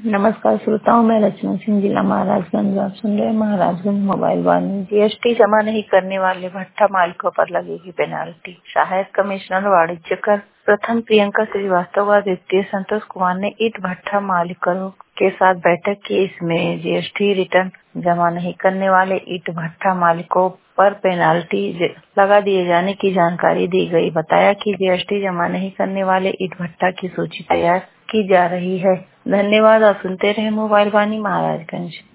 नमस्कार श्रोताओं, मैं रचना सिंह, जिला महाराजगंज। आप सुन रहे हैं महाराजगंज मोबाइल वाणी। जीएसटी जमा नहीं करने वाले भट्ठा मालिकों पर लगेगी पेनाल्टी। सहायक कमिश्नर वाणिज्य कर प्रथम प्रियंका श्रीवास्तव व द्वितीय संतोष कुमार ने ईंट भट्ठा मालिकों के साथ बैठक की। इसमें जीएसटी रिटर्न जमा नहीं करने वाले ईंट भट्ठा मालिकों पर पेनाल्टी लगा दिए जाने की जानकारी दी गई। बताया कि जीएसटी जमा नहीं करने वाले ईंट भट्ठा की सूची तैयार की जा रही है। धन्यवाद। आप सुनते रहे मोबाइल वाणी महाराजगंज।